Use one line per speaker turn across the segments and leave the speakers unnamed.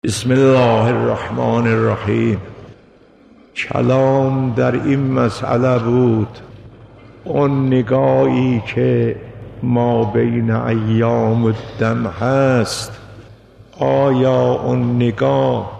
بسم الله الرحمن الرحیم. کلام در این مسئله بود، اون نگاهی که ما بین ایام و دم هست، آیا اون نگاه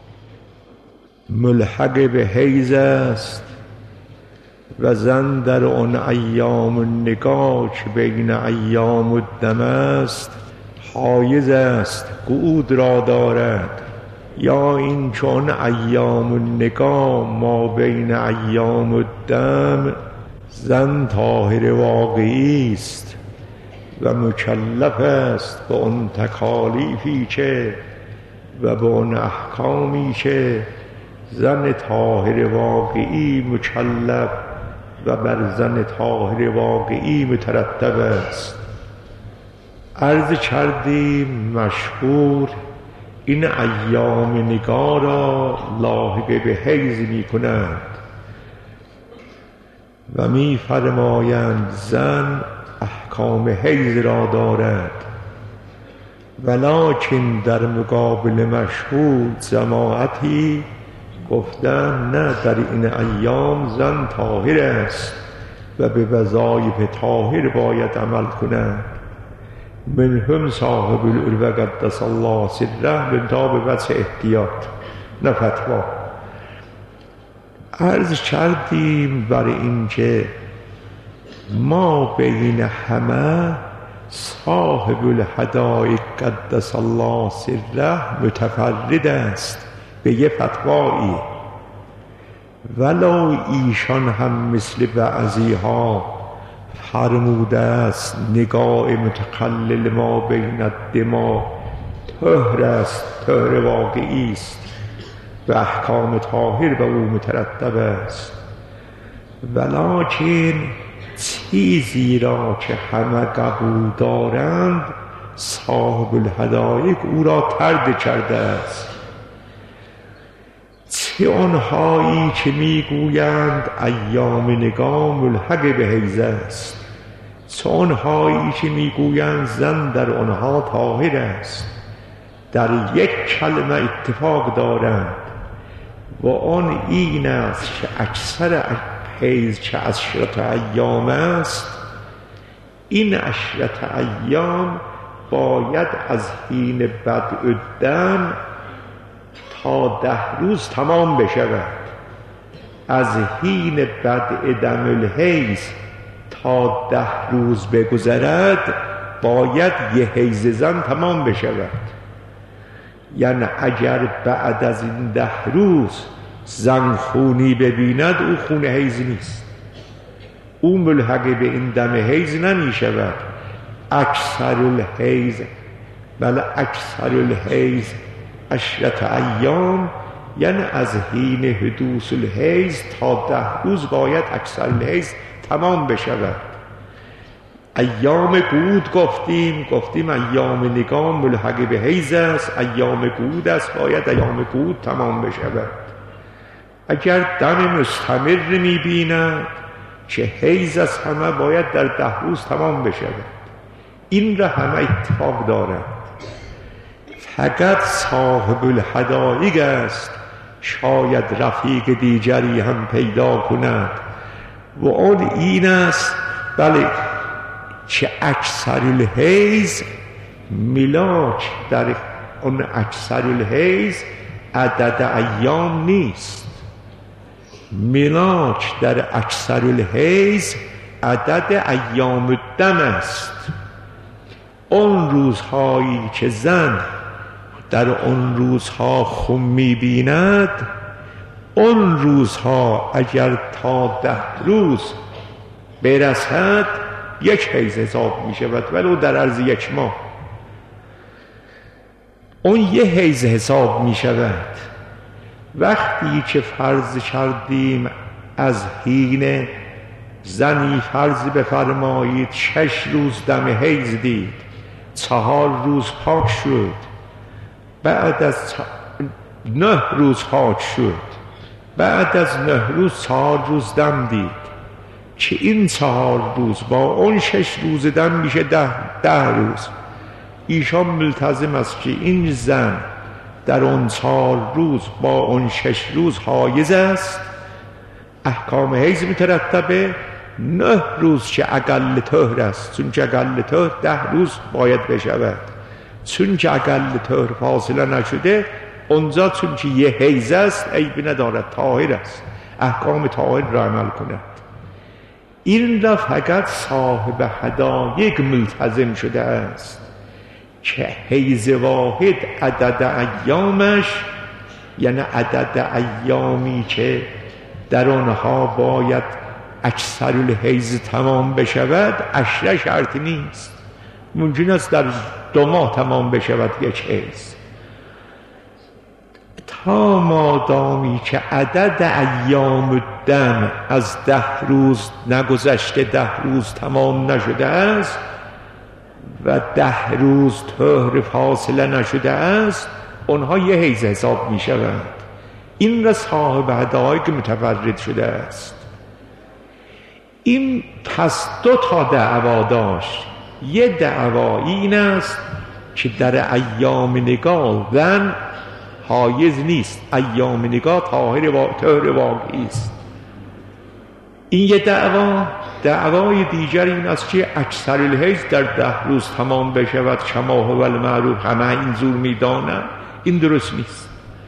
ملحق به حیض است و زن در اون ایام نگاه که بین ایام و دم است حایض است، قعود را دارد، یا این چون ایام نگاه ما بین ایام و دم زن طاهر واقعی است و مکلف است به اون تکالیفی که و به اون احکامی که زن طاهر واقعی مکلف و بر زن طاهر واقعی مترتب است. عرض کردیم مشهور این ایام نگاه را لاحقه به حیض می کنند و می فرمایند زن احکام حیض را دارد، ولکن در مقابل مشهور جماعتی گفتند نه، در این ایام زن طاهر است و به وظایف طاهر باید عمل کنند. منهم صاحب العلوه قدس الله سره منتها به وجه احتیاط نه فتوا. عرض کردیم بر این که ما بین همه صاحب الحدائق قدس الله سره متفرد است به یه فتوایی، ولو ایشان هم مثل بعضی ها فرموده است نگاه متقلل ما بین الدما طهر است، طهر واقعی است و احکام طاهر به او مترتب است، ولکن چیزی را که همه قبول دارند صاحب الحدائق او را طرد کرده است. چه آنهایی که میگویند ایام نگاه ملحق به حیض است، چه آنهایی که میگویند زن در آنها طاهر است، در یک کلمه اتفاق دارند و آن این است که اکثر حیض که عشرت ایام است، این عشرت ایام باید از حین بدء الدم تا 10 روز تمام بشود. از حین بدء دم الحیض تا 10 روز بگذرد باید یه حیض زن تمام بشود. یعنی اگر بعد از این 10 روز زن خونی ببیند او خون حیض نیست، او ملحق به این دم حیض نمی شود. اکثر الحیض بل اکثر الحیض عشرت ایام، یعنی از حین حدوث الحیض تا 10 روز باید اکثر الحیض تمام بشود. ایام قعود گفتیم ایام نگاه ملحق به حیض است، ایام قعود است باید ایام قعود تمام بشود. اگر دم مستمر می‌بیند که حیض از همه باید در 10 روز تمام بشود. این را همه اتفاق دارند، فقط صاحب الحدائق است شاید رفیق دیگری هم پیدا کند و آن این است بله که اکثر الحیض ملاک در اون اکثر الحیض عدد ایام نیست، ملاک در اکثر الحیض عدد ایام الدم است. اون روزهایی که زن در اون روزها خون می‌بیند، اون روزها اگر تا 10 روز برسد یک حیض حساب می‌شود، ولو در عرض 1 ماه اون یه حیض حساب می‌شود. وقتی که فرض کردیم از حین زنی فرض بفرمایید 6 روز دم حیض دید، 4 روز پاک شد، بعد از 9 روز پاک شد، بعد از 9 روز 4 روز دم دید که این 4 روز با اون 6 روز دم میشه 10 روز. ایشان ملتزم است که این زن در اون 4 روز با اون 6 روز حایز است. احکام حیض مترتبه 9 روز که اقل طهر است، چون که اقل طهر 10 روز باید بشود، چون که اقل طهر فاصله نشده اونجا چون که یه حیض است عیب ندارد، طاهر است، احکام طاهر را عمل کند. این را فقط صاحب حدایق ملتزم شده است که حیض واحد عدد ایامش، یعنی عدد ایامی که در آنها باید اکثر الحیض تمام بشود 10 شرط نیست، ممکن است در 2 ماه تمام بشود یک حیض. تا مادامی که عدد ایام الدم از 10 روز نگذشته، 10 روز تمام نشده است و 10 روز طهر فاصله نشده است، اونها یه حیض حساب می شوند. این را صاحب حدایق متفرد شده است. این پس 2 تا دعوا داشت. یه دعوا این است که در ایام نگاه زن حایض نیست، ایام نگاه طهر واقعی است. این یه دعوا. دعوای دیگر این است که اکثر الحیض در 10 روز تمام بشود، کما هو المعروف، همه این زور میدانند. این درست نیست.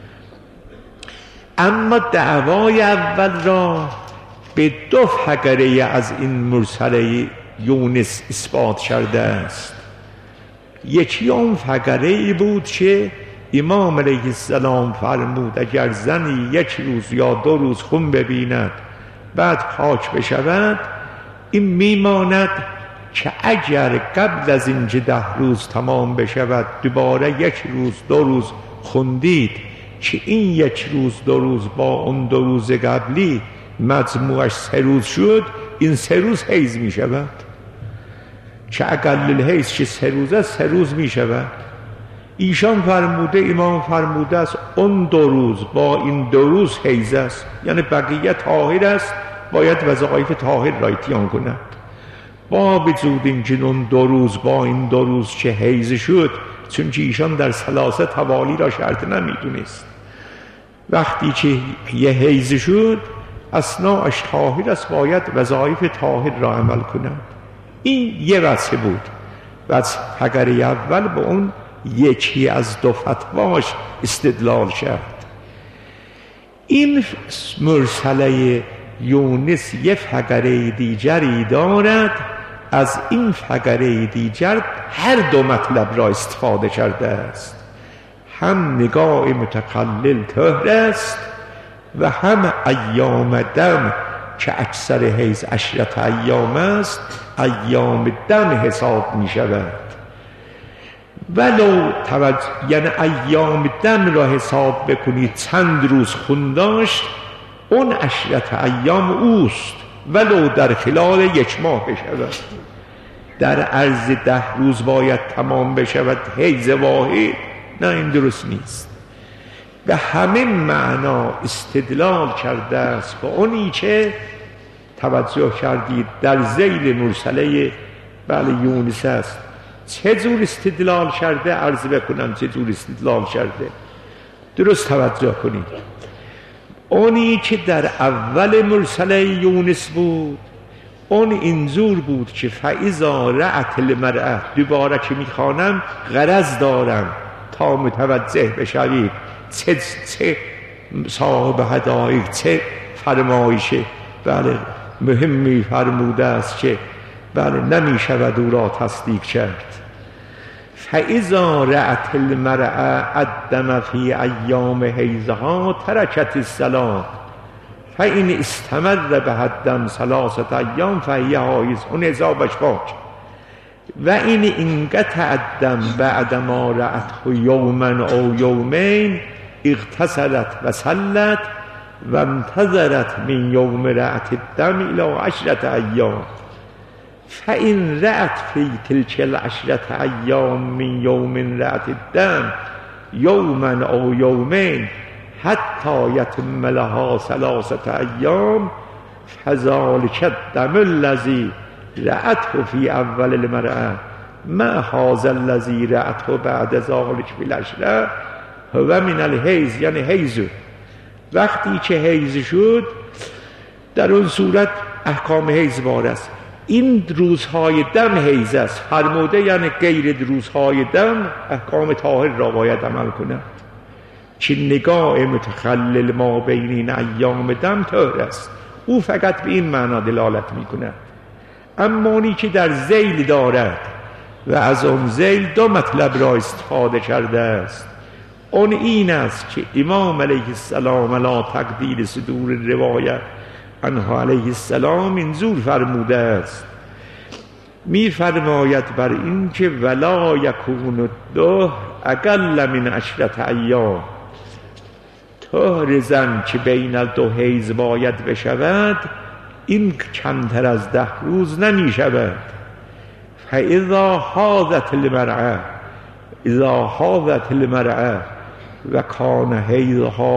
اما دعوای اول را به 2 فقره از این مرسله یونس اثبات کرده است. یکی اون فقره ای بود که امام علیه السلام فرمود اگر زنی 1 روز یا 2 روز خون ببیند بعد پاک بشود، این میماند که اگر قبل از اینکه 10 روز تمام بشود دوباره 1 روز 2 روز خوندید که این 1 روز 2 روز با اون 2 روز قبلی مجموعش 3 روز شد، این 3 روز حیض می شود. که اقل الحیض که 3 روز است 3 روز می شود. ایشان فرموده، امام فرموده است اون 2 روز با این 2 روز حیض است، یعنی بقیه طاهر است، باید وظایف طاهر را اتیان کند. با وجود اینکه اون 2 روز با این 2 روز که حیض شد، چون که ایشان در ثلاثه توالی را شرط نمیدونست، وقتی که یه حیض شد اثناءش طاهر است، باید وظایف طاهر را عمل کند. این یه وجه بود. و فقره اول به اون یکی از 2 فتواش استدلال کرد. این مرسله یونس یه فقره دیگری دارد، از این فقره دیگر هر 2 مطلب را استفاده کرده است. هم نگاه متقلل طهر است و هم ایام دم که اکثر حیض 10 ایام است، ایام دم حساب می شود. ولو یعنی ایام دم را حساب بکنید چند روز خون داشت، اون 10 ایام اوست، ولو در خلال 1 ماه بشود. در عرض 10 روز باید تمام بشود حیض واحد، نه، این درست نیست. به همه معنا استدلال کرده است به اونی که توجه کردید در ذیل مرسله یونس است. چه جور استدلال کرده عرض بکنم، چه جور استدلال کرده، درست توجه کنید. اونی که در اول مرسله یونس بود، اون اینجور بود که فاذا رأت المرأة، دوباره که میخوانم غرض دارم تا متوجه بشوید چه صاحب حدایق چه فرمایشه مهمی فرموده است که نمیشود او را تصدیق کرد. فاذا رأت المرأة الدم فی ایام حیضها ترکت الصلاة فإن استمر بها الدم 3 ایام فهی حایض، اون حسابش پاک. و این انقطع الدم بعد ما رأته یوما او یومین اغتسلت و صلت و انتظرت من یوم رأت الدم الی 10 ایام. فإن رأت فی تلک 10 ایام من یوم رأت الدم یوما او یومین حتی یتم لها 3 ایام فذلک الدم الذی رأته فی اول المرأة ما هذا الذی رأته بعد ذلک فی 10 و من الحیض یعنی حیض. وقتی که حیض شد در اون صورت احکام حیض بار است. این روزهای دم حیض است فرموده، یعنی غیر روزهای دم احکام طاهر را باید عمل کند. که نگاه متخلل ما بین این ایام دم طاهر است، او فقط به این معنا دلالت می کند. امانی که در ذیل دارد و از آن ذیل دو مطلب را استفاده کرده است. اون این است که امام علیه السلام علی تقدیر صدور روایت عنه علیه السلام اینجور فرموده است، می فرماید بر این که ولا یکون الدهر اقل من 10 ایام، طهر زن که بین دو حیض باید بشود این کمتر از 10 روز نمی شود. فاذا حاضت المرأة و کان حیضها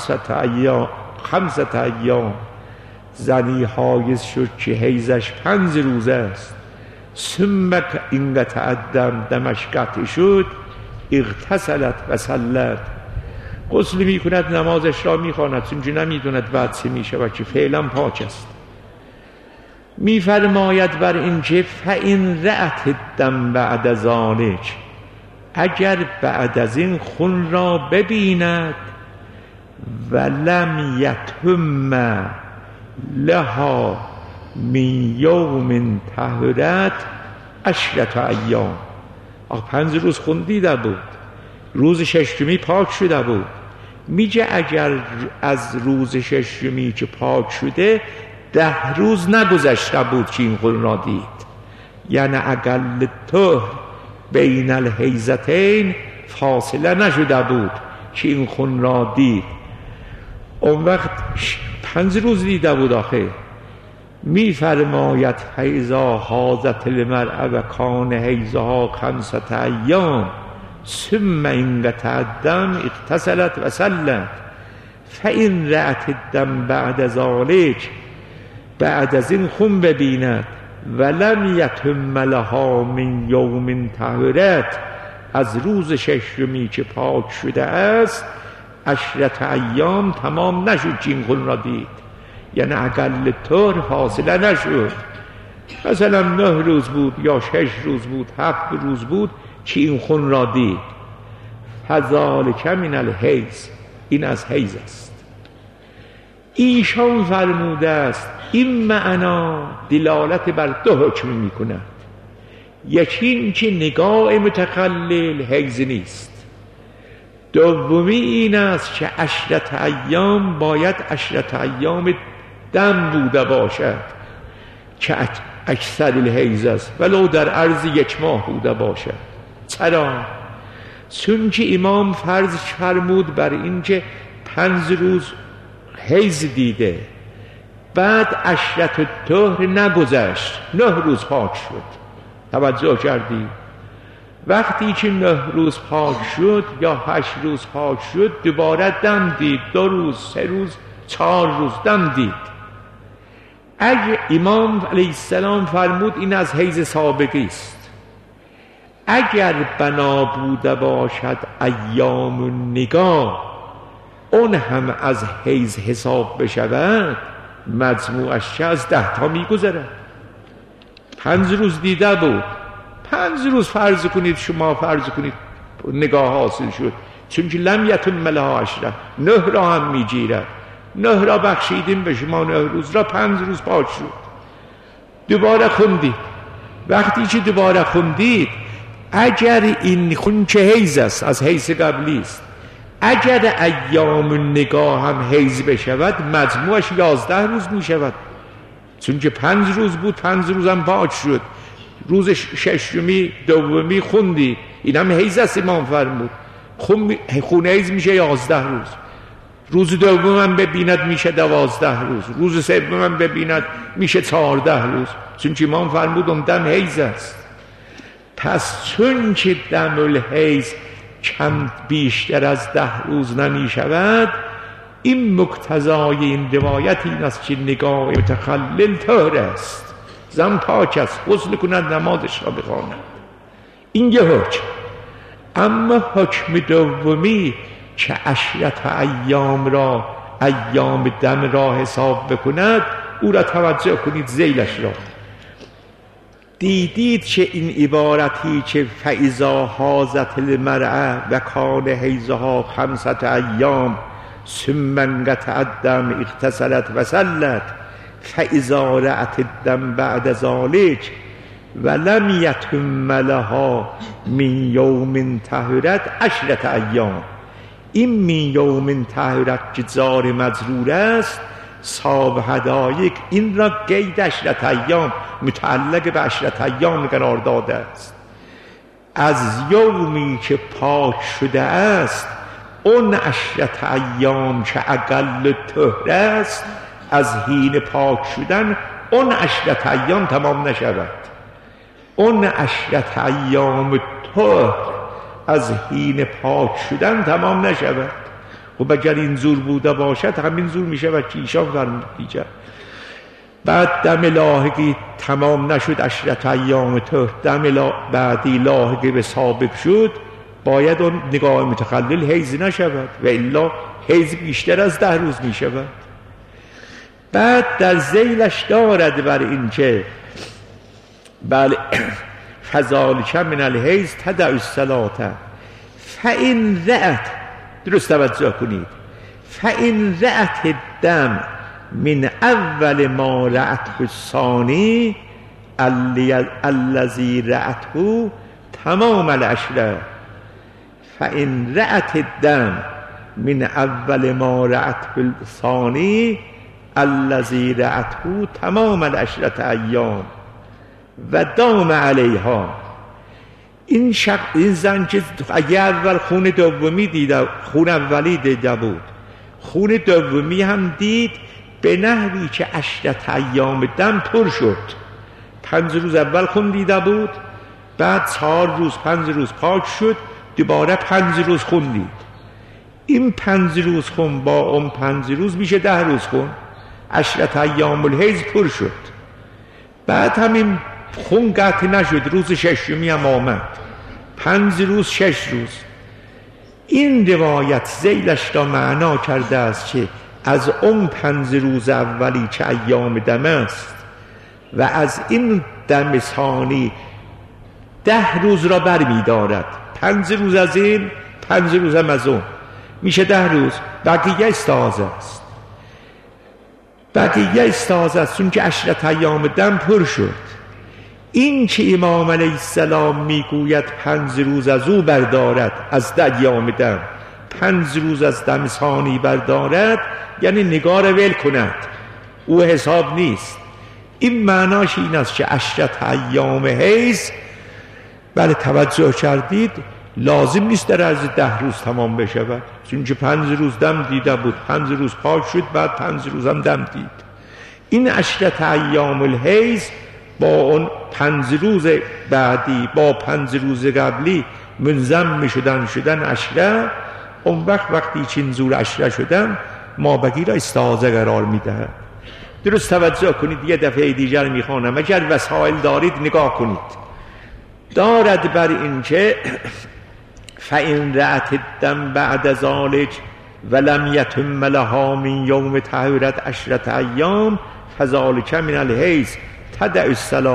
5 ایام، زنی حایض شد که حیضش 5 روز است، ثم این تعدم دمش قطع شد، اغتسلت و صلت، غسل می کند نمازش را می خواند، چون نمی داند بعد چه می شود که فعلا پاک است. می فرماید بر این که فإن رأت الدم بعد ذلک، اگر بعد از این خون را ببیند و لم یتم لها من یوم طهرت 10 ایام، 5 روز خون دیده بود، روز 6می پاک شده بود. میگه اگر از روز 6می که پاک شده 10 روز نگذشته بود که این خون را دید، یعنی اقل طهر بین الحیضتین فاصله نشده بود که این خون را دید. اون وقت 5 روز دیده بود. آخه می فرماید حیضا حاضت المرأة و کان حیضها 5 ایام ثم این الدم اغتسلت و صلت، فإن رأت الدم بعد ذلک، بعد از این خون ببیند ولم یتم لها من یوم طهرت، از روز 6می که پاک شده است 10 ایام تمام نشد که این خون را دید، یعنی اقل طهر فاصله نشد، مثلا 9 روز بود یا 6 روز بود 7 روز بود که این خون را دید. فذلک من الحیض، این از حیض است. ایشان فرموده است این معنا دلالت بر 2 حکم می کند. یکی این که نگاه متخلل حیض نیست، دومی این است که 10 ایام باید 10 ایام دم بوده باشد که اکثر الحیض است، ولو در عرض 1 ماه بوده باشد. چرا؟ چون که امام فرض فرمود بر این که 5 روز حیض دیده، بعد 10 طهر نگذشت، 9 روز پاک شد. توجه کردی؟ وقتی که 9 روز پاک شد یا 8 روز پاک شد دوباره دم دید، 2 روز 3 روز 4 روز دم دید. اگر امام علیه السلام فرمود این از حیض سابقی است، اگر بنا بوده باشد ایام نگاه اون هم از حیض حساب بشود، مجموعش از 10 تا میگذرد. 5 روز دیده بود، 5 روز فرض کنید، شما فرض کنید نگاه حاصل شد، چون که لم یتم لها 10، 9 را هم میگیرد، 9 را بخشیدیم به شما، 9 روز را 5 روز پاک شد. دوباره خوندید، وقتی که دوباره خوندید اگر این خون که حیض است از حیض قبلی است، اگر ایام نگاه هم حیض بشود مجموعش 11 روز می شود، چون که 5 روز بود 5 روز هم پاک شد، روز 6می دومی خوندی، این هم حیض است امام فرمود، خون حیض میشه 11 روز، روز دوم هم ببیند میشه 12 روز، روز سوم هم ببیند میشه 14 روز، چون که امام فرمود اون دم حیض است. پس چون که دم الحیض کم بیشتر از 10 روز نمی شود، این مقتضای این روایت این است که نگاه متخلل طهر است، زن پاک است، غسل کند نمازش را بخواند. این یه حکم. اما حکم دومی که عشرت ایام را ایام دم را حساب بکند، او را توجه کنید ذیلش را. دیدید که این عبارتی که فاذا حاضت المرأة و کان حیضها 5 ایام ثم انقطع الدم اغتسلت و صلت فاذا رأت الدم بعد ذلك ولم یتم لها من یوم طهرت 10 ایام. این من یوم طهرت که جار مجرور است، صاحب هدایق این را قید 10 ایام متعلق به 10 ایام قرار داده است. از یومی که پاک شده است اون 10 ایام که اقل طهر است، از حین پاک شدن اون 10 ایام تمام نشود. اون 10 ایام طهر از حین پاک شدن تمام نشود. خب اگر این زور بوده باشد همین زور می شود که ایشان فرمود دیگر. بعد دم لاحقی تمام نشد 10 ایام طهر، دم بعدی لاحقی به سابق شد، باید اون نگاه متخلل حیض نشود و الا حیض بیشتر از 10 روز می شود. بعد در ذیلش دارد بر این که بله فذالک من الحیض تدع الصلاة فإن رأت، درست توجه کنید، فإن رأت الدم من اول ما رأته الثانی الذي رأته تمام العشرة. فإن رأت الدم من اول ما رأته الثانی الذي رأته تمام العشرة ایام و دام علیها. این زن که اگه اول خون دومی دیده، خون اولی دیده بود، خون دومی هم دید، به نحوی که 10 ایام دم پر شد. 5 روز اول خون دیده بود، بعد 4 روز 5 روز پاک شد، دوباره 5 روز خون دید. این 5 روز خون با اون 5 روز میشه 10 روز خون. 10 ایام الحیض پر شد. بعد همین خون قطع نشد، روز 6 هم آمد، 5 روز 6 روز. این روایت ذیلش را معنا کرده است که از اون 5 روز اولی که ایام دم است و از این دم ثانی 10 روز را برمی دارد. 5 روز از این، 5 روز هم از اون، میشه 10 روز. بقیه استعاضه است، بقیه استعاضه است، چون که 10 ایام دم پر شد. این که امام علیه السلام میگوید 5 روز از او بردارد، از ایام دم 5 روز از دم ثانی بردارد، یعنی نگار ول کند، او حساب نیست. این معناش این است که 10 ایام حیض، بله توجه کردید، لازم نیست در عرض 10 روز تمام بشود، چون که 5 روز دم دیده بود، 5 روز پاک شد، بعد 5 روز هم دم دید. این 10 ایام الحیض با اون 5 روز بعدی، با 5 روز قبلی منظم می شدن 10. اون وقتی چین زور 10 شدن، ما بقی را استعاضه قرار می دهد. درست توجه کنید، یه دفعه دیگر می خوانم، اگر وسائل دارید نگاه کنید. دارد بر این که فإن رأت الدم بعد ذلك ولم يتم لها من یوم طهرت 10 ایام فذلك من الحیض تدع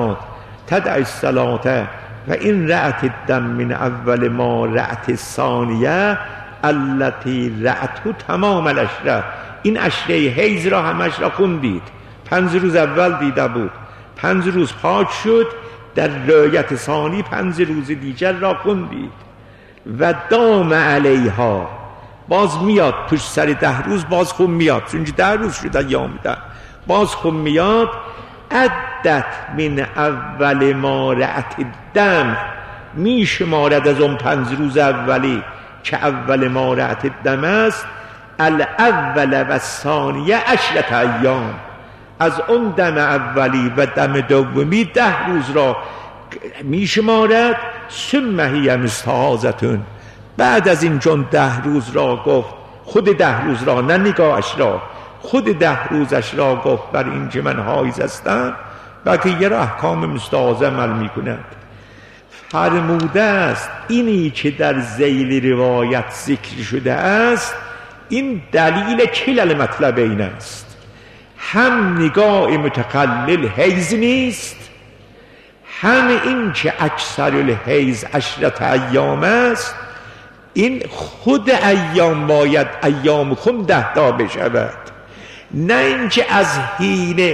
الصلاة و این رأت الدم من اول ما رأت الثانیه التي رأته تمام العشره. این 10 حیض را همش را خوندید. 5 روز اول دیده بود، 5 روز پاک شد، در رایت ثانی 5 روز دیگر را خوندید. و دام علیها، باز میاد پشت سر 10 روز باز خون میاد، چون 10 روز شد ایام ده، باز خون میاد. عدت من اول ما رأت الدم، می شمارد از اون 5 روز اولی که اول ما رأت الدم است، الاول و الثانیه 10 ایام، از اون دم اولی و دم دومی 10 روز را می شمارد. ثم هی مستحاضة، بعد از این چون 10 روز را گفت، خود 10 روز را، نه نگاهش را، خود 10 روزش را گفت بر این که من حایض هستم، بقیه را احکام مستحاضه عمل می کند. فرموده است اینی که در ذیل روایت ذکر شده است این دلیل کلل مطلبین است. هم نگاه متقلل حیز نیست، هم این که اکثر الحیز 10 ایام است، این خود ایام باید ایام خم 10 تا بشود، نه اینکه از حین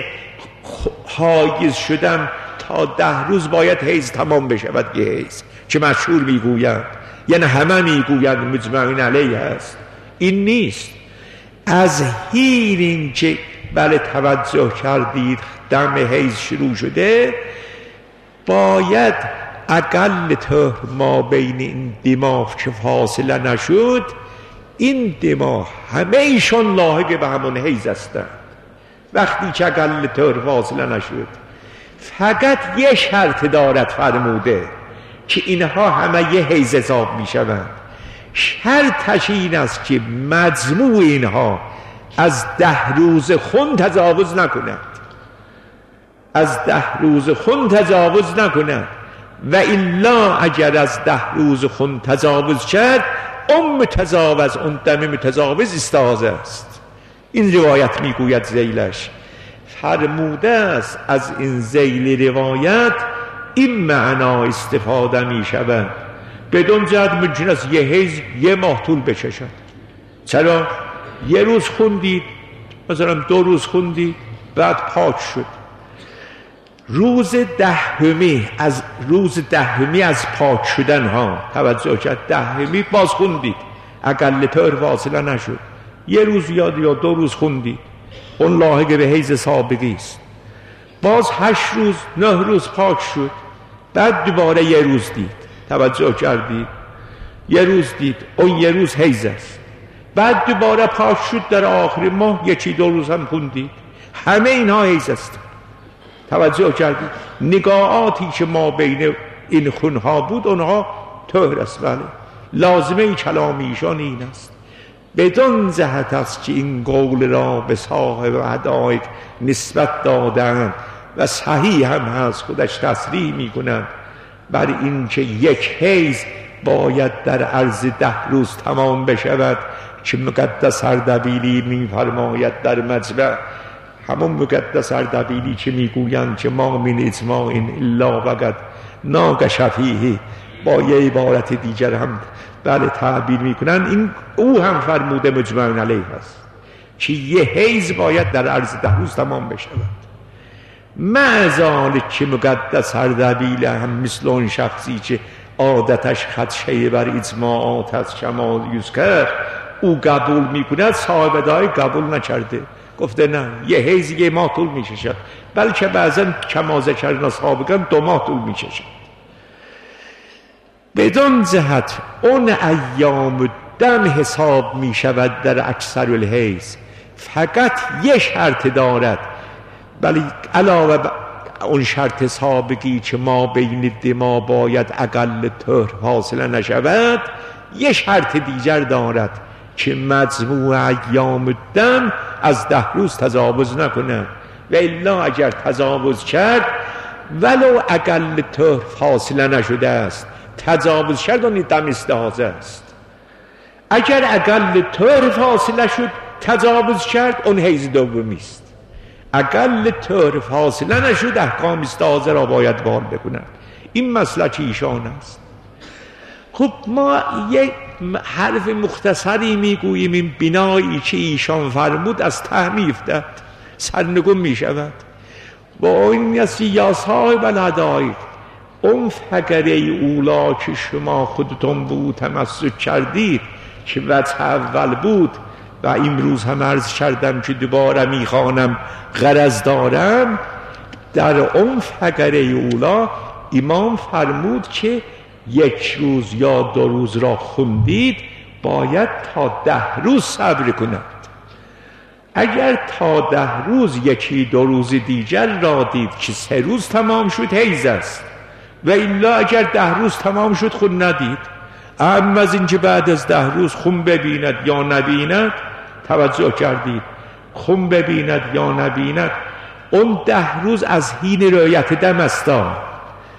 حایز شدم تا 10 روز باید حیز تمام بشود. که حیز که مشهور میگویند، یعنی همه میگویند مجمعین علیه است، این نیست. از حین این که بله توجه کردید دم حیز شروع شده، باید اقل طهر ما بین این دماغ که فاصله نشد، این دماغ همه ایشان لاحق به همون حیز هستند. وقتی که اقل طهر فاصله نشد، فقط یه شرط دارد فرموده که اینها همه یه حیز حساب می شوند. شرطش این است که مجموع اینها از 10 روز خون تجاوز نکند، از 10 روز خون تجاوز نکند، و الا اگر از 10 روز خون تجاوز کرد متجاوز، اون دم متجاوز استحاضه است. این روایت میگوید ذیلش فرموده است از این ذیل روایت این معنا استفاده می شود. بدون جهت ممکن است یه حیز 1 ماه طول بکشد. چرا؟ 1 روز خوندید، مثلا 2 روز خوندید، بعد پاک شد، روز 10 از روز 10 از پاک شدن ها توجه کرد، 10 باز خوندید، اقل طهر فاصله نشد، 1 روز یا 2 روز خوندید، اون لاحق به حیز سابقی است. باز 8 روز 9 روز پاک شد، بعد دوباره 1 روز دید، توجه کردید، 1 روز دید، اون 1 روز حیز است، بعد دوباره پاک شد، در آخر ماه 1-2 روز هم خوندید، همه اینها حیز است. توجه کردید؟ نگاهاتی که ما بین این خونها بود اونها طهر است. بله، لازمه کلام ایشان این است. بدون جهت است که این قول را به صاحب حدایق نسبت دادند و صحیح هم هست، خودش تصریح میکنند بر این که یک حیز باید در عرض 10 روز تمام بشود، که مقدس اردبیلی میفرماید در مجمع، همون مقدس اردبیلی که میگویند که ما من اجماع الا وقد ناقش فیه، با یه عبارت دیگر هم بله تعبیر میکنن، این او هم فرموده مجمع علیه است که یه حیز باید در عرض 10 روز تمام بشود. معذالک که مقدس اردبیل هم مثل اون شخصی که عادتش خدشه بر اجماعات از کمال یذکر، او قبول میکند، صاحب دای قبول نکرده، گفته نه یه حیز 1 ماه طول میکشد، بلکه بعضا کما ذکرنا سابقا 2 ماه طول میکشد. بدون جهت اون ایام دم حساب میشود در اکثر الحیز، فقط یه شرط دارد، ولی علاوه اون شرط سابقی که ما بین دما باید اقل طهر حاصله نشود، یه شرط دیگر دارد که مجموع ایام دم از 10 روز تجاوز نکنه، و الا اگر تجاوز کرد ولو اقل طهر فاصله نشده است، تجاوز کرد اون دم استحاضه است. اگر اقل طهر فاصله شد تجاوز کرد اون حیز دومی است. اقل طهر فاصله نشد احکام استحاضه را باید بال بکنند. این مسلک ایشان است. خب ما یک حرف مختصری میگوییم، این بنایی که ایشان فرمود از ته میافتد، سرنگون میشود. و این است یا صاحب الحدایق، اون فقره اولا که شما خودتون بود تمسک کردید که وجه اول بود و امروز هم عرض کردم که دوباره میخوانم غرض دارم، در اون فقره اولا امام فرمود که 1 روز یا 2 روز را خوندید باید تا 10 روز صبر کنند. اگر تا 10 روز 1-2 روز دیگر را دید که 3 روز تمام شد حیز است، و الا اگر 10 روز تمام شد خون ندید، اما از این که بعد از 10 روز خون ببیند یا نبیند، توجه کردید، خون ببیند یا نبیند، اون 10 روز از حین رؤیت دم است.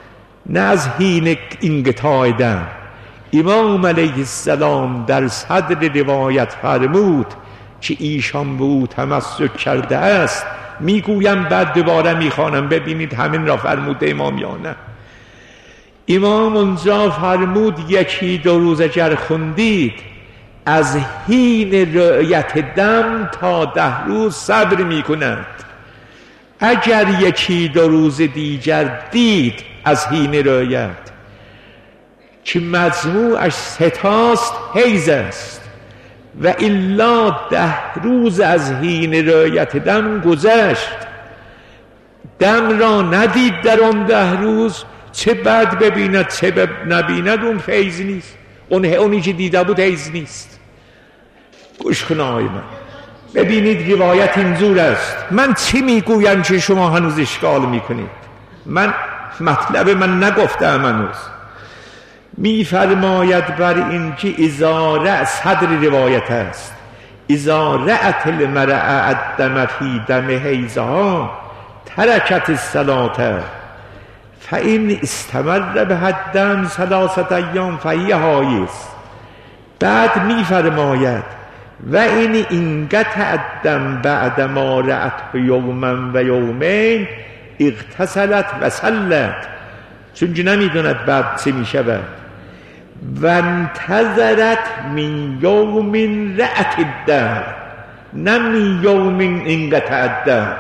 نه از حین انقطاع دم. امام علیه السلام در صدر روایت فرمود که ایشان به او تمسک کرده است. میگویم بعد دوباره میخوانم ببینید همین را فرموده امام یا نه. امام اونجا فرمود یکی دو روز اگر خوندید از حین رؤیت دم تا 10 روز صبر میکنند. اگر یکی دو روز دیگر دید از حین رؤیت که مجموعش 3 تاست حیض است و الا 10 روز از حین رؤیت دم گذشت، دم را ندید در آن 10 روز، چه بد ببیند چه نبیند اون حیض نیست، اونی که دیده بود حیض نیست. گوش کن آقای من، ببینید روایت اینجور است. من چی میگویم که شما هنوز اشکال میکنید؟ من مطلب من نگفتم هنوز. میفرماید بر این که اذا صدر روایت است اذا رأت المرأة الدم فی دم حیضها ترکت الصلاة فإن استمر به الدم 3 ایام فهی حایض. بعد میفرماید و این انقطع الدم بعد ما رأت یوما و یومین اغتسلت و صلت، چون نمیدوند بعد چه میشود. و انتظرت من یوم رأت الدم نه من یوم انقطع الدم.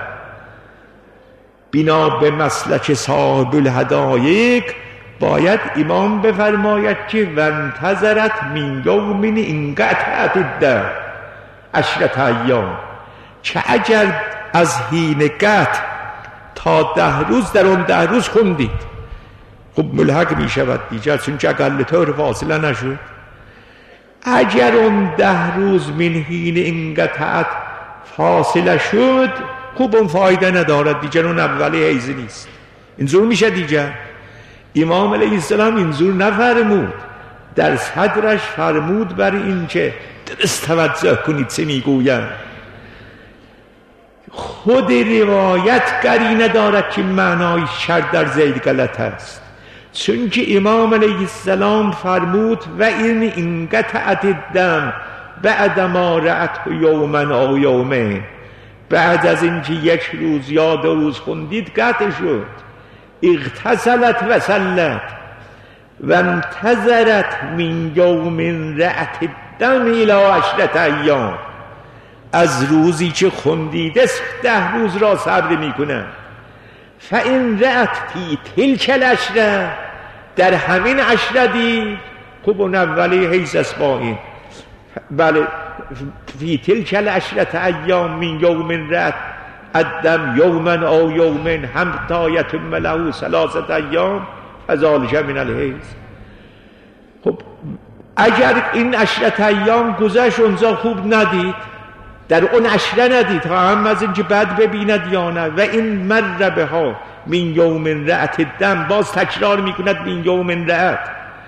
بنا به مسلک صاحب الهدایق باید امام بفرماید که و انتظرت من یوم انقطع الدم 10 ایام، که اگر از حین قطع تا 10 روز در اون 10 روز خوندید خب ملحق می شود دیگر، چون که اقل طور فاصله نشد. اگر اون 10 روز من حین انقطعت فاصله شد خب اون فایده ندارد دیگر، اون اولی حیض نیست. اینجور میشه دیگر. امام علیه السلام اینجور نفرمود، در صدرش فرمود بر این که درست توجه کنید چه میگویم. خود روایت قرینه دارد که معنای شرط در ذیل غلط است، چون که امام علیه السلام فرمود و این انقطعت الدم بعد ما رأت یوما او یومین، بعد از اینکه 1 روز یا 2 روز خوندید قطع شد. اغتسلت و صلت و انتظرت من یوم رأت الدم الی 10 ایام، از روزی که خوندید 10 روز را صبر میکنند. فإن رأت فی تلک العشره، در همین 10 دید خب اون اولی حیض است با این. بله فی تلک العشره ایام من یوم رأت الدم یوما او یومین حتی یتم له 3 ایام فذلک من الحیض. خب اگر این 10 ایام گذشت اونجا خوب ندید، در اون 10 ندید تا هم از اینکه بد ببیند یا نه. و این مر بها من یوم رأت الدم، باز تکرار میکند من یوم رأت.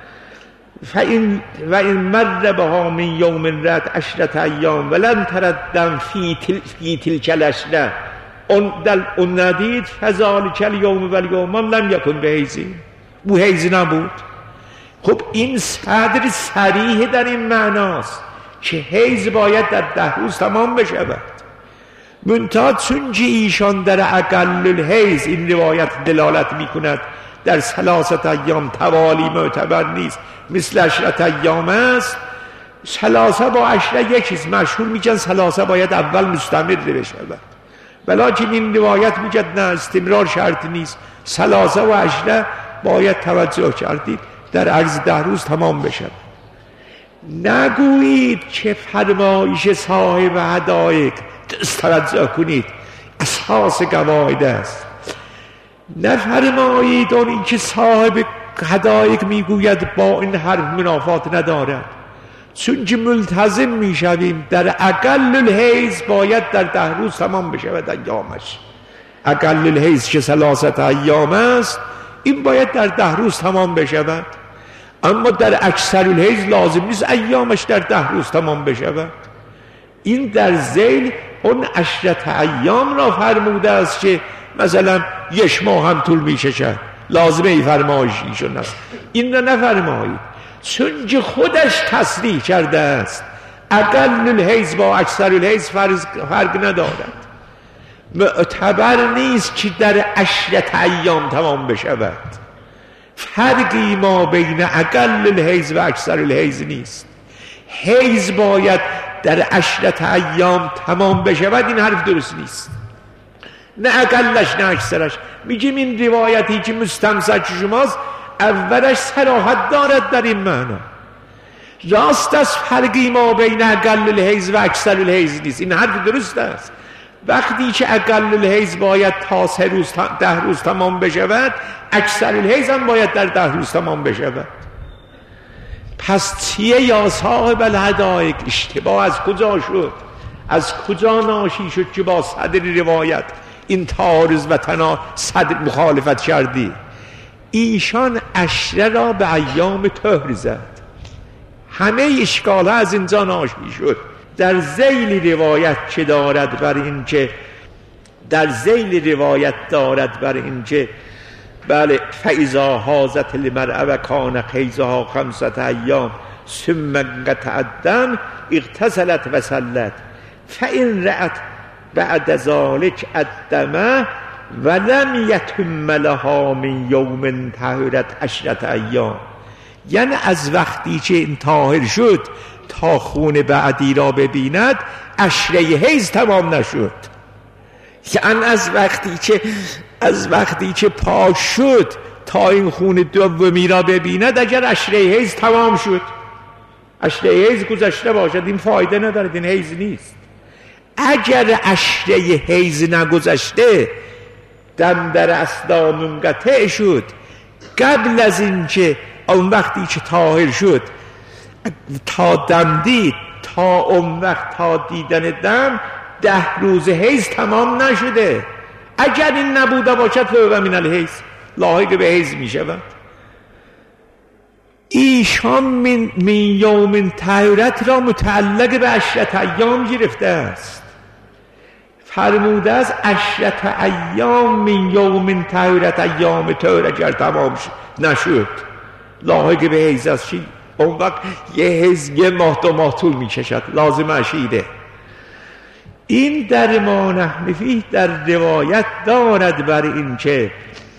و این مر بها من یوم رأت 10 ایام ولن تر الدم فی تلک العشره، اون ندید فذلک الیوم و الیومان لم یکن بحیض، او حیض نبود. خب این صدر صریح در این معناست که حیض باید در 10 روز تمام بشود. منتها چون که ایشان در اقل الحیض این روایت دلالت میکند در 3 ایام توالی معتبر نیست، مثل 10 ایام است. 3 با 10 یکیست، مشهور میگن 3 باید اول مستمر بشود، ولیکن این روایت میگه نه استمرار شرط نیست، 3 و 10 باید توجه کردید در عرض 10 روز تمام بشود. نگویید که فرمایش صاحب هدایق، توجه کنید اساس قواعد است، نفرمایید اون این که صاحب هدایق میگوید با این حرف منافات ندارد، چون که ملتزم میشویم در اقل الحیض باید در 10 روز تمام بشود ایامش. اقل الحیض که 3 ایام است این باید در 10 روز تمام بشود، اما در اکثر الحیض لازم نیست ایامش در 10 روز تمام بشود. این در ذیل اون 10 ایام را فرموده است که مثلا 1 ماه هم طول می‌کشد، لازمه ای فرمایشیشون است. این را نفرمایید، چون که خودش تصریح کرده است اقل الحیض با اکثر الحیض فرق ندارد. معتبر نیست که در 10 ایام تمام بشود. فرقی ما بین اقل الحیض و اکثر الحیض نیست. حیض باید در 10 ایام تمام بشود، این حرف درست نیست. نه اقلش نه اکثرش. میگیم این روایتی که مستمسک شماست اولش صراحت دارد در این معنا. راست است فرقی ما بین اقل الحیض و اکثر الحیض نیست، این حرف درست است. وقتی که اقل الحیض باید تا 10 روز تمام بشود، اکثر الحیض هم باید در 10 روز تمام بشود. پس چیه یا صاحب الحدائق؟ اشتباه از کجا شد؟ از کجا ناشی شد که با صدر روایت این تعارض و صدر مخالفت کردی؟ ایشان 10 را به ایام طهر زد. همه اشکال از اینجا ناشی شد. در ذیل روایت چه دارد بر این که بله فاذا حاضت المرأة و کان حیضها 5 ایام ثم انقطع الدم اغتسلت و صلت فان رأت بعد ذلك الدم ولم يتم لها من یوم طهرت 10 ایام. یعنی از وقتی که این طاهر شد تا خون بعدی را ببیند 10 حیض تمام نشد. یعنی از وقتی که پاک شد تا این خون دومی را ببیند اگر 10 حیض تمام شد. 10 حیض گذشته باشد این فایده ندارد، این حیض نیست. اگر 10 حیض نگذشته دم در اصلا منقطع شد، قبل از اینکه اون وقتی که طاهر شد تا دم دید تا اون وقت تا دیدن دم 10 روز حیض تمام نشده. اگر این نبوده باشد فهو من الحیض، لاحق به حیض می شود. ایشان من یوم طهرت را متعلق به 10 ایام گرفته است. فرموده است 10 ایام من یوم طهرت، ایام طهر اگر تمام نشد لاحق به حیض است. اون وقت یه حیض 1 ماه 2 ماه طول می کشد، لازم اشیده. این در ما نحن فیه در روایت دارد بر این که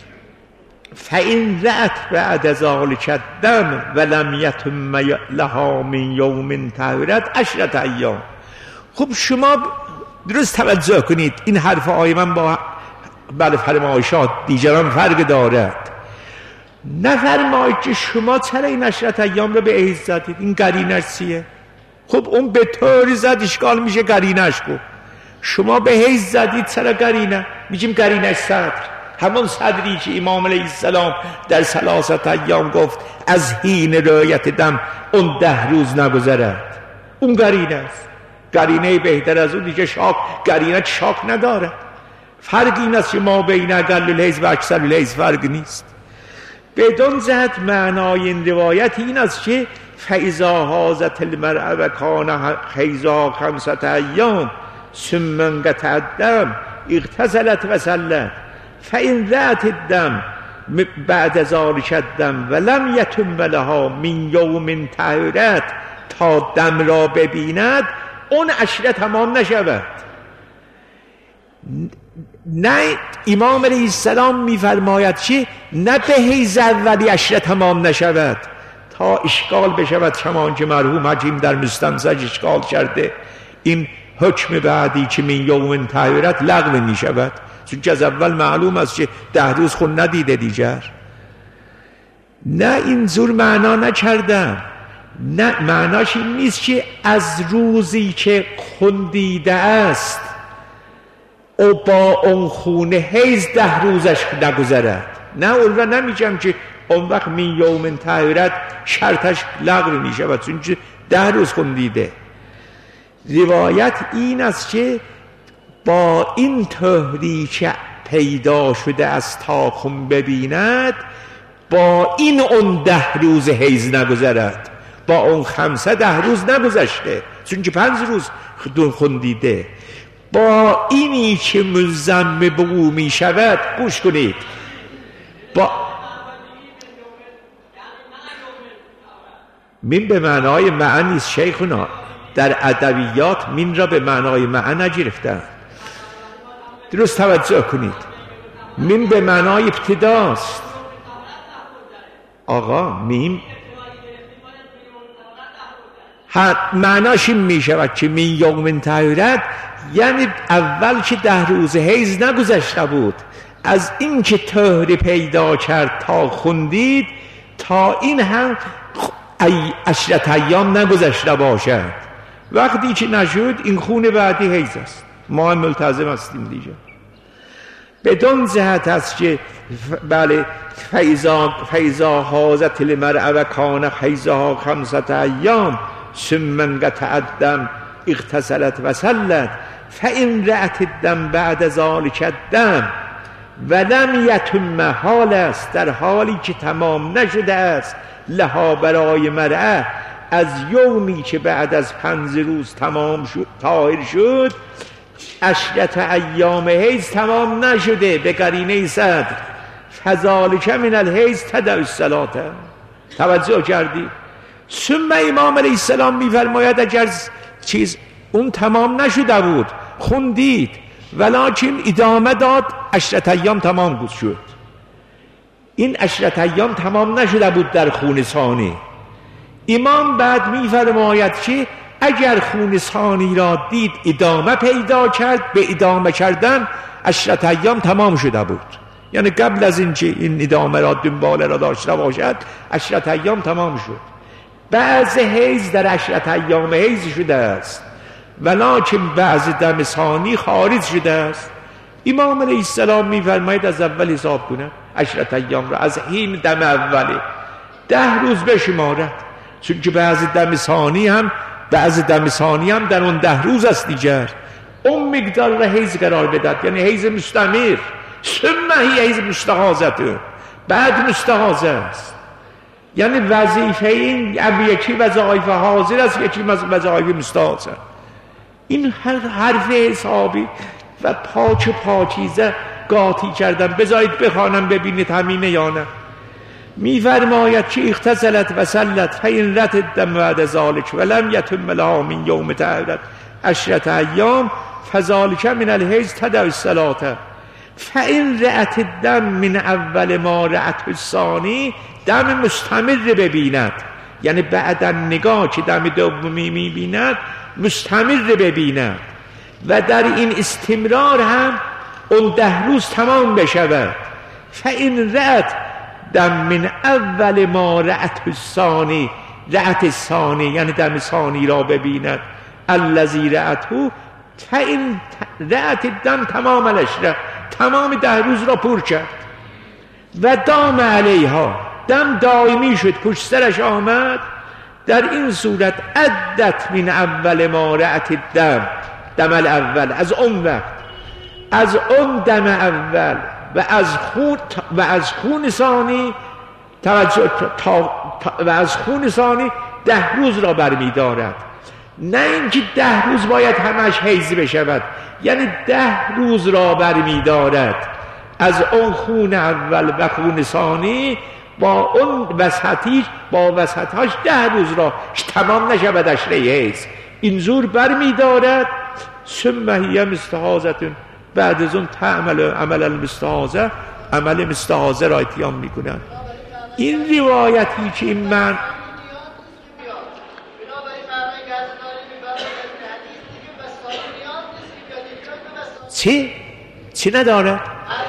فإن رأت بعد ذلك الدم ولم يتم لها من یوم طهرت 10 ایام. خب شما درست توجه کنید، این حرف آیه من با فرمایشات دیگران فرق دارد. نفرمایید که شما چرا این 10 ایام رو به حیض زدید، این قرینش چیه؟ خب اون به طوری زد اشکال میشه قرینش کو. شما به حیض زدید چرا قرینه؟ میگیم قرینش صدر، همون صدری که امام علیه السلام در 3 ایام گفت از حین رؤیت دم اون 10 روز نگذرد، اون قرینه است. قرینه بهتر از اون دیگه قرینه شاک نداره. فرق این است که ما بین اقل الحیض و اکثر الحیض فرق نیست. بدون جهت معنای این روایت این است که فاذا حاضت المرأة و کان حیضها 5 ایام ثم انقطع الدم اغتسلت و صلت فان رأت الدم بعد ذلك الدم ولم يتم لها من یوم طهرت، تا دم را ببیند اون 10 تمام نشود. نه، امام علیه السلام میفرماید که نه به حیض اولی 10 تمام نشود تا اشکال بشود، چمان که مرحوم حکیم در مستمسک اشکال کرده این حکم بعدی که من یوم طهرت لغو می شود، چون از اول معلوم است که 10 روز خون ندیده دیگر. نه، این زور معنا نکردم. نه، معناش این نیست که از روزی که خون دیده است او با اون خون حیض 10 روزش نگذرد. نه، اون را نمیگم که اون وقت من یوم طهرت شرطش لغو می شود چون 10 روز خون دیده. روایت این است که با این طهری که پیدا شده از تا خون ببیند با این اون 10 روز حیض نگذرد، با اون 10 روز نگذشته چون که 5 روز خون دیده. با اینی که ملزم به او می شود، گوش کنید، مین به معنای معن نیست شیخونا، در ادبیات مین را به معنای معن نگرفتند. درست توجه کنید، میم به معنای ابتداست. آقا میم معناش این می شود که من یوم طهورت، یعنی اول که 10 روز حیض نگذشته بود، از این که طهر پیدا کرد تا خوندید، تا این هم 10 ایام نگذشته باشد. وقتی که نشد این خون بعدی حیض است، ما هم ملتزم هستیم دیگه. بدون جهت است که بله فیضا حاضت المرأة و کان حیضها 5 ایام ثم انقطع الدم اغتسلت و صلت فإن رأت الدم بعد ذلك الدم ولم یتم، حال است در حالی که تمام نشده است لها برای مرأة، از یومی که بعد از 5 روز تمام شد طاهر شد، 10 ایام حیض تمام نشده به قرینه صدر، فذالک من الحیض تدع الصلاة. توجه کردی؟ ثم امام علیه السلام میفرماید اگر چیز اون تمام نشده بود خوندید ولکن ادامه داد، 10 ایام تمام شد. این 10 ایام تمام نشده بود در خون ثانی. امام بعد میفرماید که اگر خون ثانی را دید ادامه پیدا کرد، به ادامه کردن 10 ایام تمام شده بود، یعنی قبل از اینکه این ادامه را دنباله را داشته باشد 10 ایام تمام شد. بعض حیض در 10 ایام حیض شده است ولکن بعض دم ثانی خارج شده است. امام علیه السلام میفرماید از اول حساب کنه 10 ایام را، از این دم اوله 10 روز بشمارد، چون که بعض دم ثانی هم در اون 10 روز است دیگر. اون مقدار را حیض قرار بدد، یعنی حیض مستمر. ثم هی حیض مستحاضته، بعد مستحاضه است. یعنی وظیفه این یکی وظایف حاضر است، یکی وظایف مستحاضر. این حرف حسابی و پاکیزه قاطی کردن. بذارید بخوانم ببینید همینه یا نه. میفرماید که اغتسلت و صلت فإن رأت الدم بعد ذلك ولم یتم لها من یوم طهورت 10 ایام فذلک من الحیض تدع الصلاة. فإن رأت الدم من اول ما رأت الثانی، دم مستمر ببیند، یعنی بعد نگاه که دم دومی میبیند مستمر ببیند و در این استمرار هم اون 10 روز تمام بشود. فإن رأت دم من اول ما رأت الثانی، رأت الثانی یعنی دم ثانی را ببیند، الذی رأته فإن رأت الدم تمام العشره، تمام 10 روز را پر کرد و دام علیها، دم دائمی شد پشت سرش آمد، در این صورت عدت من اول ما رأت الدم، دم الاول، از اون وقت، از اون دم اول و از خون ثانی توجه و از خون ثانی 10 روز را برمی‌دارد. نه اینکه 10 روز باید همش حیض بشود، یعنی 10 روز را برمی‌دارد از اون خون اول و خون ثانی با اون وسطهاش 10 روز را تمام نشود 10 حیض، این زور برمی‌دارد. ثم هی مستحاضة، بعد از اون تعمل عمل المستحاضه، عمل مستحاضه را اتیام میکنن. این روایتی که این من چی نداره؟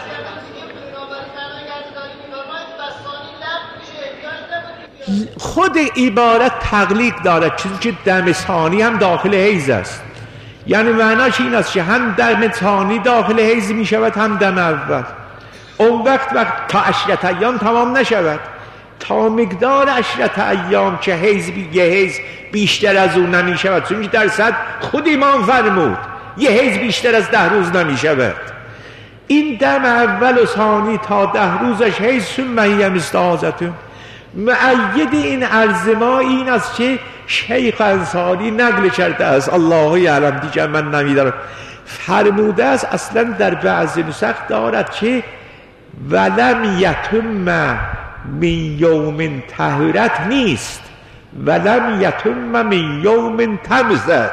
خود عبارت تقلیق دارد، چون که دم ثانی هم داخل حیض است. یعنی معناش این است که هم دم ثانی داخل حیض می شود هم دم اول. اون وقت تا 10 ایام تمام نشود، تا مقدار 10 ایام که یه حیض بیشتر از اون نمی شود، چون که درصد خود امام فرمود یه حیض بیشتر از 10 روز نمی شود. این دم اول و ثانی تا 10 روزش حیض. ثم هی مستحاضة. معید این عرض ما این است که شیخ انصاری نقل کرده است، الله یعلم دیگر من نمیدارم، فرموده است اصلا در بعض نسخ دارد که ولم یتم من یوم طهورت نیست، ولم یتم من یوم تمزد،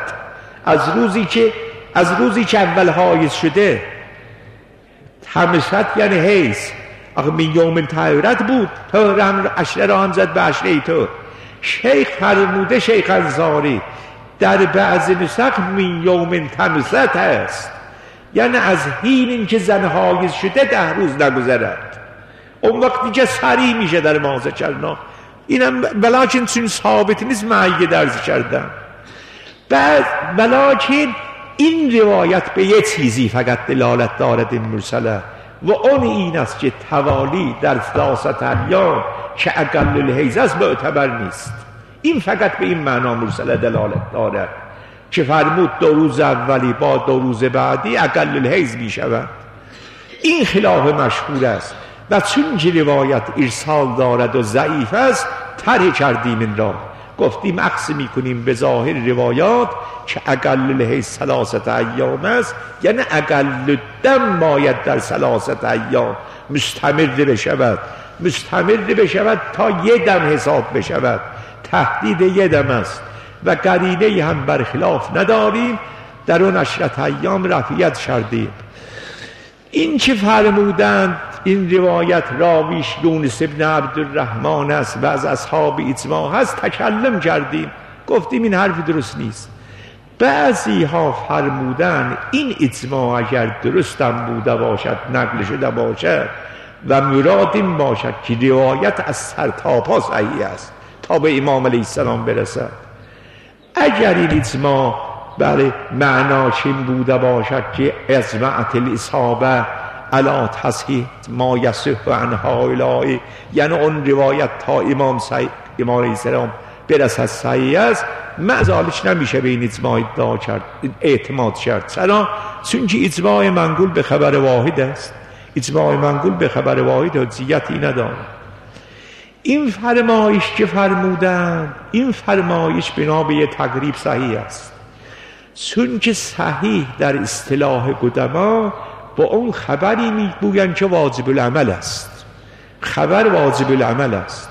از روزی که اول حایز شده. تمزد یعنی حیض. آخه من یوم طهرت بود، طهرم عشره را هم زد به عشره تو. شیخ فرموده، شیخ انصاری در بعض نسخ من یوم تمزد هست، یعنی از حین این که زن حایز شده 10 روز نگذرد، اون وقت دیگه سریع میشه در مازه چرنا. اینم بلاکن چون ثابت نیست معیه درز کردن. بعد بلاکن این روایت به یه چیزی فقط دلالت دارد این مرسله، و اون این است که توالی در 3 ایام که اقل الحیض است معتبر نیست. این فقط به این معنا مرسله دلالت دارد که فرمود 2 روز اولی با 2 روز بعدی اقل الحیض می شود. این خلاف مشهور است و چون که روایت ارسال دارد و ضعیف است طرح کردیم این را. گفتیم عکس میکنیم به ظاهر روایات که اقل الحیض 3 ایام است، یعنی اقل الدم باید در 3 ایام مستمر بشود تا 1 دم حساب بشود. تهدید 1 دم است و قرینه هم برخلاف نداریم، در اون 10 ایام رفعیت کردیم. این که فرمودند این روایت راویش یونس ابن عبدالرحمن است و از اصحاب اجماع هست، تکلم کردیم، گفتیم این حرف درست نیست. بعضی ها فرمودن این اجماع اگر درستم بوده باشد، نقل شده باشد و مراد این باشد که روایت از سر تا پا صحیح است تا به امام علیه السلام برسد. اگر این اجماع برای معناش این بوده باشد که ازمعت الاصحابه علا تصحیح ما یصح عن هؤلاء، یعنی اون روایت تا امام علیه السلام برسد صحیح است، معزالش نمیشه به این اجماع ادعا کرد، اعتماد کرد. چرا؟ چون که اجماع منقول به خبر واحد است. اجماع منقول به خبر واحد حجیتی نداره. این فرمایش که فرمودن، این فرمایش بنا به یه تقریب صحیح است، چون که صحیح در اصطلاح قدما با اون خبری میگویند که واجب العمل است. خبر واجب العمل است.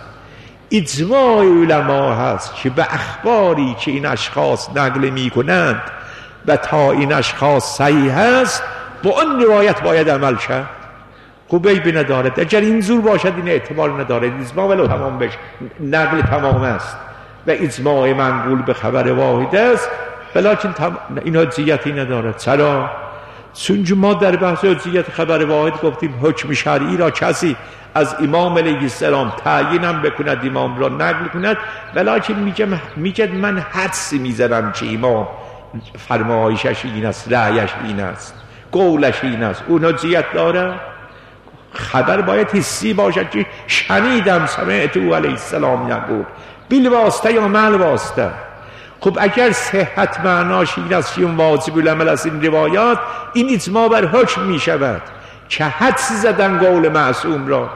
اجماع علما هست که به اخباری که این اشخاص نقل میکنند و تا این اشخاص صحیح است با اون روایت باید عمل شد. قبیب ندارد. اگر این زور باشد این اعتبار ندارد. اجماع ولو تمام بشه، نقل تمام است و اجماع منقول به خبر واحد است، ولیکن این حجیتی ندارد. چرا؟ چون ما در بحث حجیت خبر واحد گفتیم حکم شرعی را کسی از امام علیه السلام تعیین هم بکند، امام را نقل کند، ولیکن میگه من حدس میزنم که امام فرمایشش این است، رأیش این است، قولش این است، اون حجیت داره. خبر باید حسی باشد که شنیدم سمعت او علیه السلام یقول، بیل واسطه یا مل واسطه. خب اگر صحت معناش این است که اون واجب العمل از این روایات، این اجماع بر حکم می شود که حدس زدن قول معصوم را.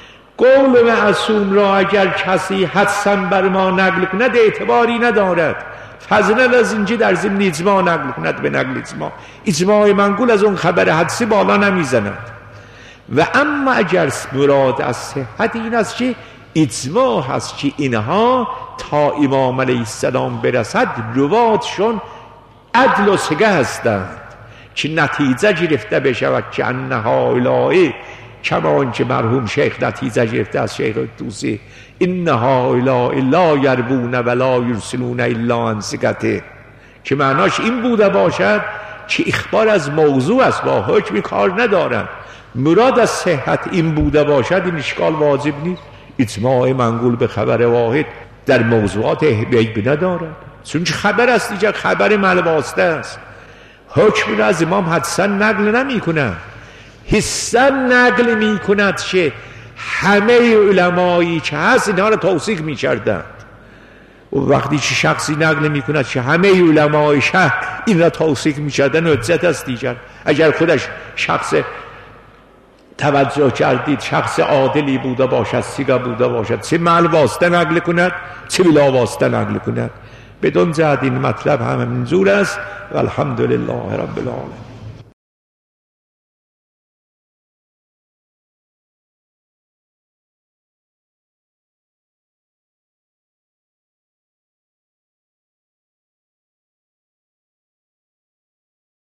قول معصوم را اگر کسی حدسم بر ما نقل کند اعتباری ندارد، فضلا از اینجا در ضمن اجماع نقل کند به نقل اجماع. اجماع منقول از اون خبر حدسی بالا نمیزند. و اما اگر مراد از صحت این است که اجماع هست که اینها تا امام علیه السلام برسد رواتشون عدل و سگه هستند که نتیجه گرفته بشود که انها الهی، کما آنچه مرحوم شیخ نتیجه گرفته از شیخ طوسی، انها الهی لا یربون ولا یرسلون الا عن ثقته، که معناش این بوده باشد که اخبار از موضوع است، با حکمی کار ندارند. مراد از صحت این بوده باشد، این اشکال واجب نیست. اجماع منقول به خبر واحد در موضوعات عیب ندارد، چون خبر است دیگه، خبر ملواسته است. حکم را از امام حدسا نقل نمی کند، حسا نقل می کند که همه علمایی که هست اینها را توثیق می کردند. و وقتی که شخصی نقل می کند که همه علمای شهر این را توثیق می کردن، حجت است دیگر. اگر خودش شخص توجه کردید شخص عادلی بوده باشد، سیگا بوده باشد، چه مل واسطه نقل کند چه بلا واسطه نقل کند. بدون جهت این مطلب هم منظور است و الحمدلله رب العالمین.